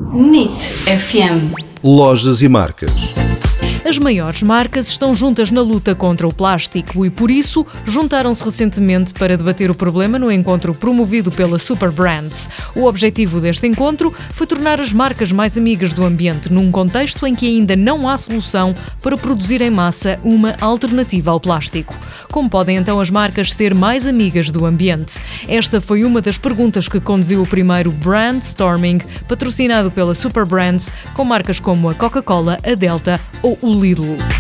NIT FM. Lojas e marcas. As maiores marcas estão juntas na luta contra o plástico e, por isso, juntaram-se recentemente para debater o problema no encontro promovido pela Super Brands. O objetivo deste encontro foi tornar as marcas mais amigas do ambiente num contexto em que ainda não há solução para produzir em massa uma alternativa ao plástico. Como podem então as marcas ser mais amigas do ambiente? Esta foi uma das perguntas que conduziu o primeiro Brandstorming, patrocinado pela Super Brands, com marcas como a Coca-Cola, a Delta ou o Lidl.